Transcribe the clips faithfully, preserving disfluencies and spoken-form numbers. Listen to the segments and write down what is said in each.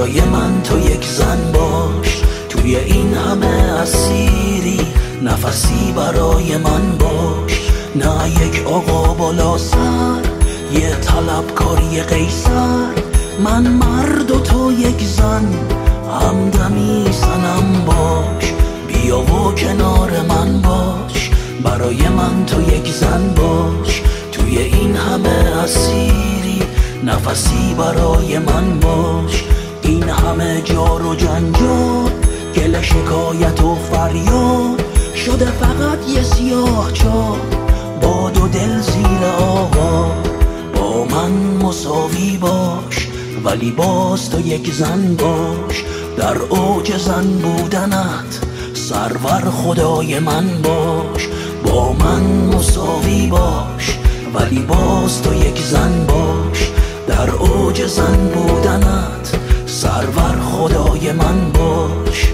برای من تو یک زن باش، توی این همه اسیری نفسی برای من باش. نه یک آقا بالا سر، یه طلبکاری قیصر، من مرد و تو یک زن، همدمی صنم باش. بیا و کنار من باش، برای من تو یک زن باش، توی این همه اسیری نفسی برای من باش. این همه جار و جنجال، گله شکایت و فریاد، شده فقط یه سیاه چال با دو دل زیر آقا. با من مساوی باش ولی باز تو یک زن باش، در اوج زن بودنت سرور خدای من باش. با من مساوی باش ولی باز تو یک زن باش، در اوج زن بودنت سرور خدای من باش.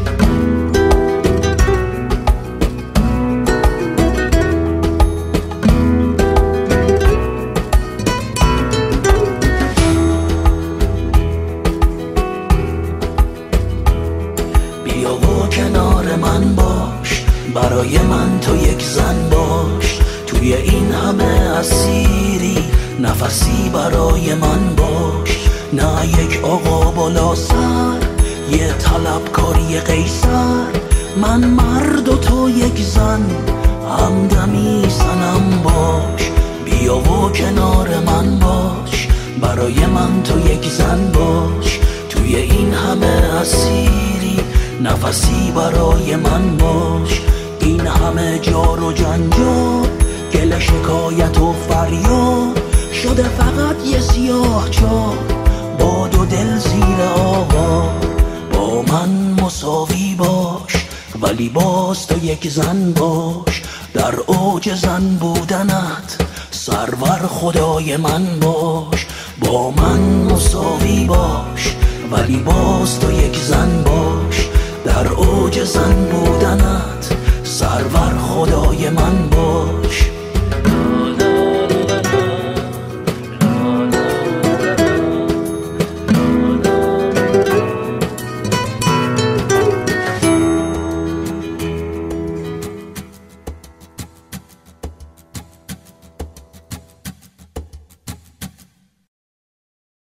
بیا و کنار من باش، برای من تو یک زن باش، توی این همه اسیری نفسی برای من باش. نه یک آقا بالا سر، یه طلبکاری قیصر، من مرد و تو یک زن، همدمی صنم باش. بیا و کنار من باش، برای من تو یک زن باش، توی این همه اسیری نفسی برای من باش. این همه جار و جنجال، گله شکایت و فریاد، شده فقط یه سیاه چال با دو دل زیر آقا. با من مساوی باش ولی باز تو یک زن باش، در اوج زن بودنت سرور خدای من باش. با من مساوی باش ولی باز تو یک زن باش، در اوج زن بودنت سرور خدای من باش.